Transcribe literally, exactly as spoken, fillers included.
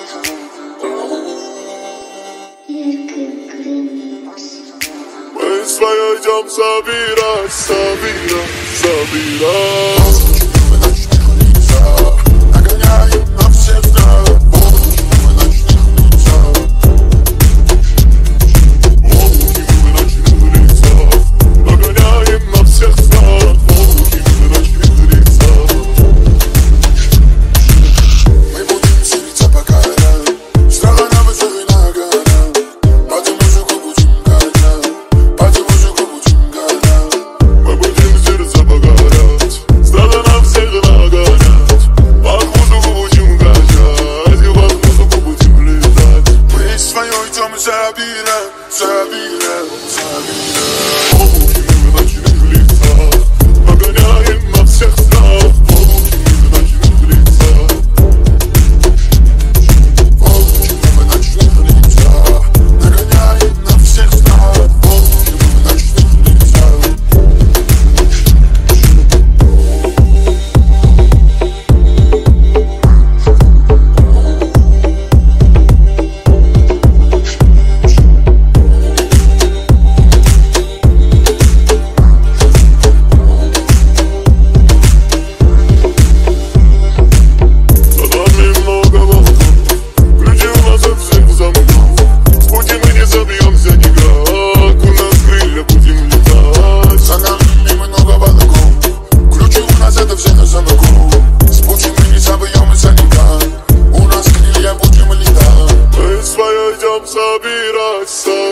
Мы свое идем собирать, собирать, собирать. Забирай, забирай, забирай. Волки мы в ночных лицах, погоняем на всех страх. Волки мы в ночных лицах. Волки мы в ночных лицах, погоняем на всех страх. Волки мы в ночных лицах. Идем собирать.